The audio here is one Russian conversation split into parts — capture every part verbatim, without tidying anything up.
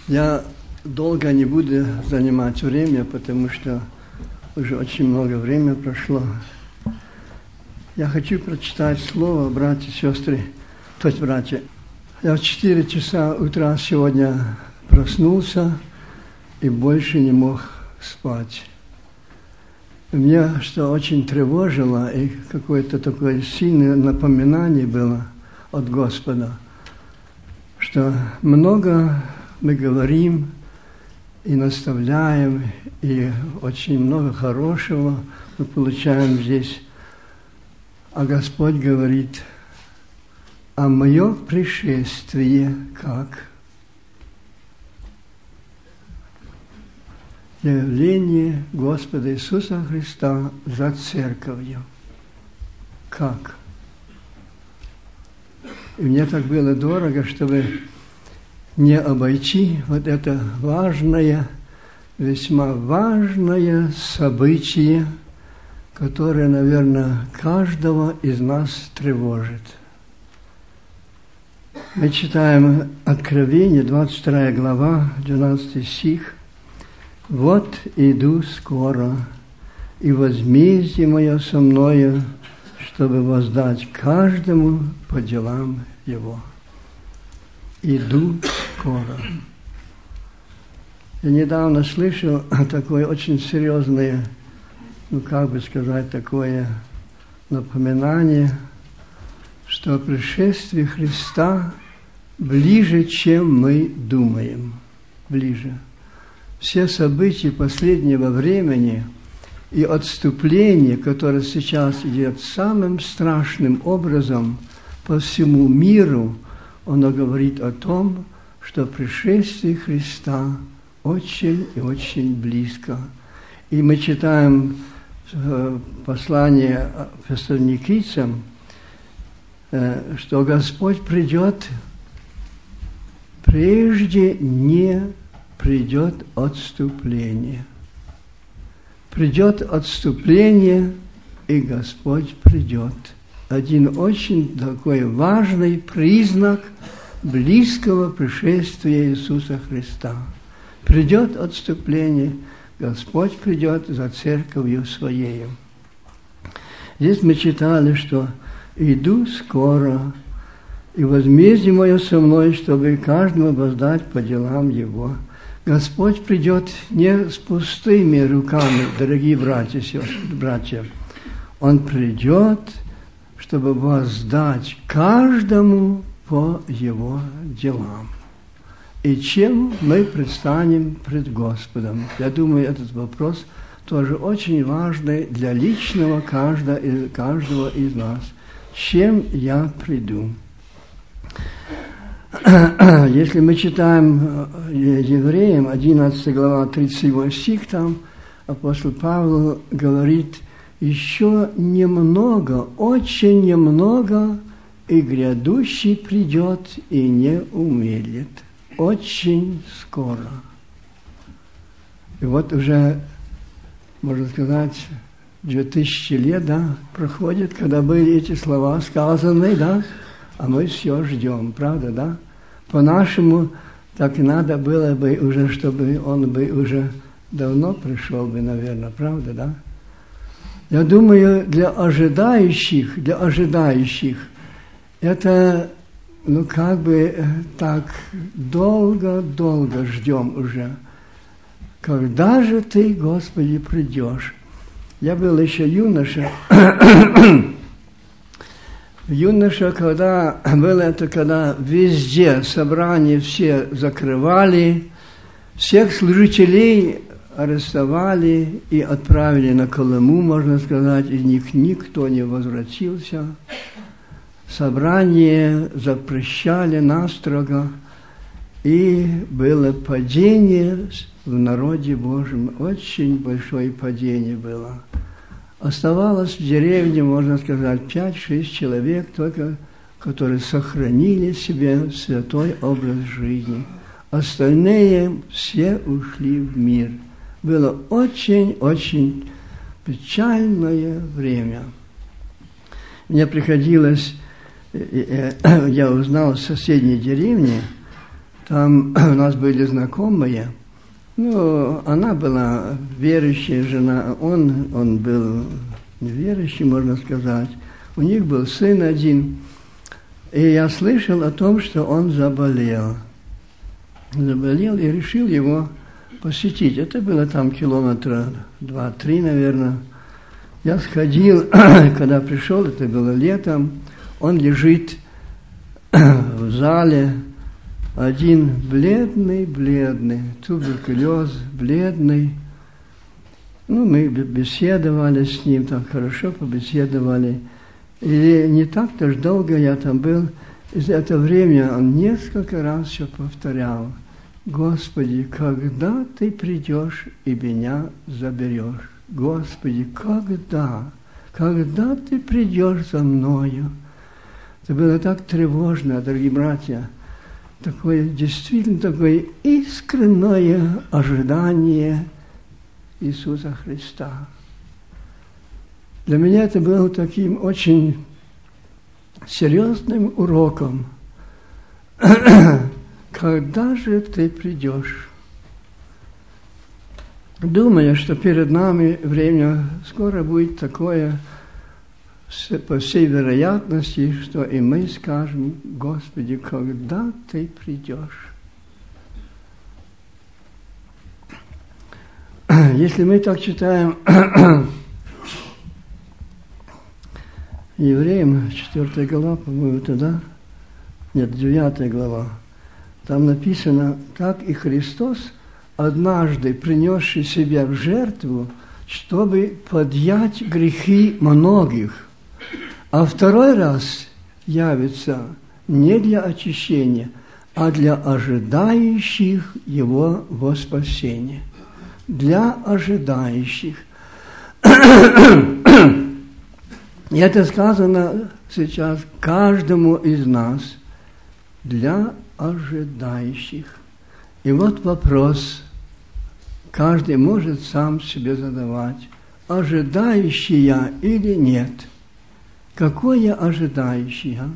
Я долго не буду занимать время, потому что уже очень много времени прошло. Я хочу прочитать слово, братья и сестры, то есть братья. Я в четыре часа утра сегодня проснулся и больше не мог спать. Меня что очень тревожило, и какое-то такое сильное напоминание было от Господа, что много мы говорим и наставляем, и очень много хорошего мы получаем здесь. А Господь говорит, а мое пришествие как? Явление Господа Иисуса Христа за церковью. Как? И мне так было дорого, чтобы не обойти вот это важное, весьма важное событие, которое, наверное, каждого из нас тревожит. Мы читаем Откровение, двадцать вторая глава, двенадцатый стих. «Вот иду скоро, и возмездие мое со мною, чтобы воздать каждому по делам его». Иду скоро. Я недавно слышал такое очень серьезное, ну как бы сказать, такое напоминание, что пришествие Христа ближе, чем мы думаем. Ближе. Все события последнего времени и отступление, которое сейчас идет самым страшным образом по всему миру, оно говорит о том, что пришествие Христа очень и очень близко. И мы читаем послание фессалоникийцам, что Господь придет, прежде не придет отступление. Придет отступление, и Господь придет. Один очень такой важный признак близкого пришествия Иисуса Христа. Придет отступление, Господь придет за церковью Своею. Здесь мы читали, что «иду скоро, и возмездие мое со мной, чтобы каждому воздать по делам его». Господь придет не с пустыми руками, дорогие братья и сестры, братья. Он придет, чтобы воздать каждому по его делам. И чем мы предстанем пред Господом? Я думаю, этот вопрос тоже очень важный для личного каждого, каждого из нас. Чем я приду? Если мы читаем Евреям, одиннадцатая глава, тридцать седьмой стих, там апостол Павел говорит, еще немного, очень немного, и грядущий придет и не умедлит. Очень скоро. И вот уже, можно сказать, две тысячи лет, да, проходит, когда были эти слова сказаны, да, а мы все ждем, правда, да? По-нашему, так и надо было бы уже, чтобы он бы уже давно пришел бы, наверное, правда, да? Я думаю, для ожидающих, для ожидающих, это, ну, как бы так долго-долго ждем уже. Когда же ты, Господи, придешь? Я был еще юноша. Юноша, когда было это, когда везде собрания все закрывали, всех служителей арестовали и отправили на Колыму, можно сказать, из них никто не возвратился. Собрание запрещали настрого, и было падение в народе Божьем, очень большое падение было. Оставалось в деревне, можно сказать, пять-шесть человек только, которые сохранили себе святой образ жизни. Остальные все ушли в мир. Было очень-очень печальное время. Мне приходилось, я узнал в соседней деревне, Там у нас были знакомые. Ну, она была верующая жена, он, он был неверующий, можно сказать. У них был сын один. И я слышал о том, что он заболел. Заболел и решил его посетить. Это было там километра два-три, наверное. Я сходил, когда пришел, это было летом, он лежит в зале, один бледный-бледный, туберкулез, бледный. Ну, мы беседовали с ним, так хорошо побеседовали. И не так-то ж долго я там был. И за это время он несколько раз все повторял: «Господи, когда Ты придешь и меня заберешь? Господи, когда? Когда Ты придешь за мною?» Это было так тревожно, дорогие братья. Такое, действительно, такое искреннее ожидание Иисуса Христа. Для меня это было таким очень серьезным уроком. Когда же Ты придешь? Думаю, что перед нами время скоро будет такое, по всей вероятности, что и мы скажем: «Господи, когда Ты придешь?» Если мы так читаем Евреям, четвёртая глава, по-моему, тогда, нет, девятая глава, там написано: «Так и Христос, однажды принесший себя в жертву, чтобы подъять грехи многих, а второй раз явится не для очищения, а для ожидающих Его во спасение». Для ожидающих. И это сказано сейчас каждому из нас. Для ожидающих. И вот вопрос, каждый может сам себе задавать: ожидающий я или нет? Какой я ожидающий? А?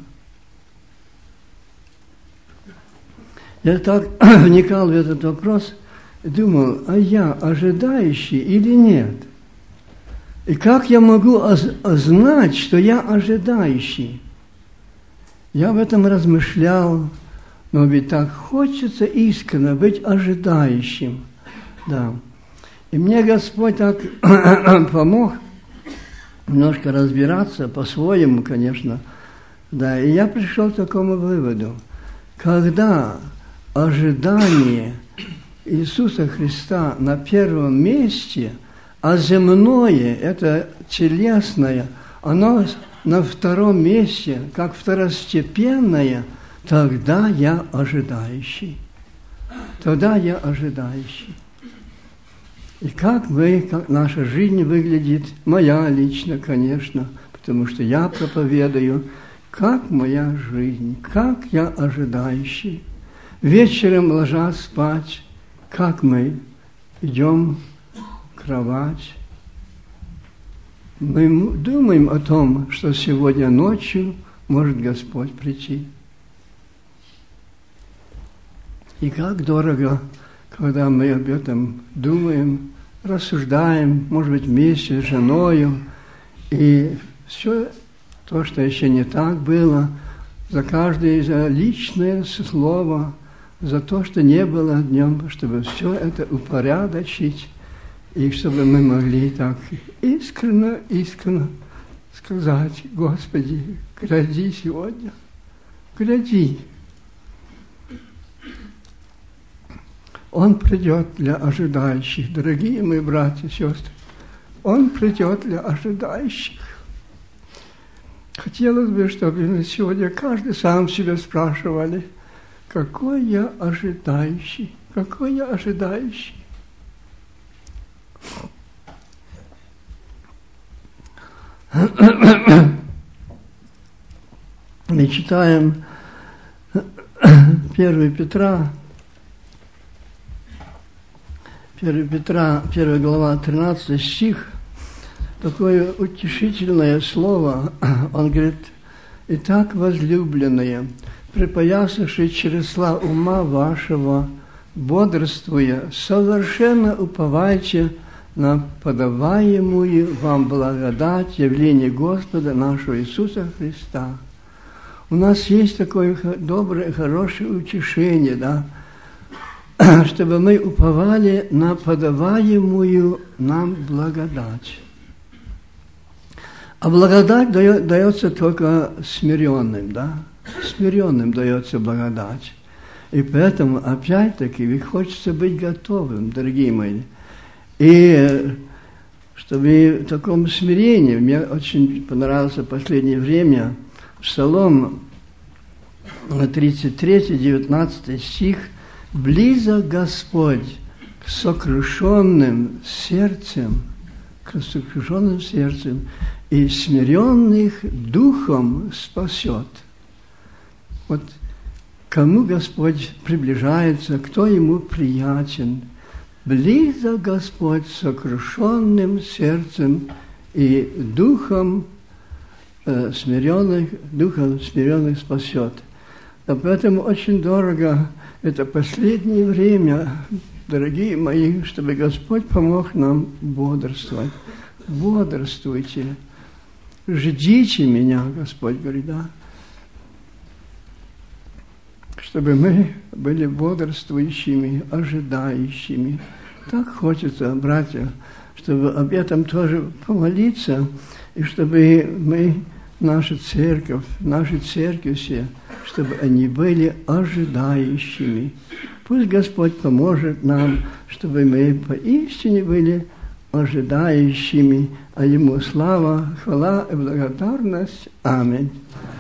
Я так вникал в этот вопрос и думал: а я ожидающий или нет? И как я могу знать, что я ожидающий? Я об этом размышлял, но ведь так хочется искренне быть ожидающим. Да. И мне Господь так помог немножко разбираться, по-своему, конечно. Да, и я пришел к такому выводу. Когда ожидание Иисуса Христа на первом месте, а земное, это телесное, оно на втором месте, как второстепенное, тогда я ожидающий. Тогда я ожидающий. И как вы, как наша жизнь выглядит, моя лично, конечно, потому что я проповедую, как моя жизнь, как я ожидающий. Вечером, ложась спать, как мы идем в кровать, мы думаем о том, что сегодня ночью может Господь прийти. И как дорого, когда мы об этом думаем, рассуждаем, может быть, вместе с женою, и все то, что еще не так было, за каждое за личное слово, за то, что не было днем, чтобы все это упорядочить, и чтобы мы могли так искренне, искренне сказать: Господи, гляди сегодня, гляди. Он придет для ожидающих, дорогие мои братья и сестры. Он придет для ожидающих. Хотелось бы, чтобы мы сегодня каждый сам себя спрашивали: какой я ожидающий, какой я ожидающий. Мы читаем первое Петра, первое Петра, первая глава, тринадцатый стих, такое утешительное слово. Он говорит: Итак, возлюбленные, припоясавши чересла ума вашего, бодрствуя, совершенно уповайте на подаваемую вам благодать явления Господа нашего Иисуса Христа. У нас есть такое доброе, хорошее утешение, да, чтобы мы уповали на подаваемую нам благодать. А благодать дается только смиренным, да, смиренным дается благодать. И поэтому, опять-таки, ведь хочется быть готовым, дорогие мои. И чтобы в таком смирении, мне очень понравился в последнее время Псалом тридцать три, девятнадцатый стих. «Близок Господь к сокрушенным сердцем, к сокрушенным сердцем, и смиренных духом спасет». Вот кому Господь приближается, кто Ему приятен. Близок Господь сокрушенным сердцем и духом э, смиренных, духом смиренных спасет. А поэтому очень дорого это последнее время, дорогие мои, чтобы Господь помог нам бодрствовать. Бодрствуйте, ждите меня, Господь говорит, да. Чтобы мы были бодрствующими, ожидающими. Так хочется, братья, чтобы об этом тоже помолиться, и чтобы мы, наша церковь, наши церкви все, чтобы они были ожидающими. Пусть Господь поможет нам, чтобы мы поистине были ожидающими, а Ему слава, хвала и благодарность. Аминь.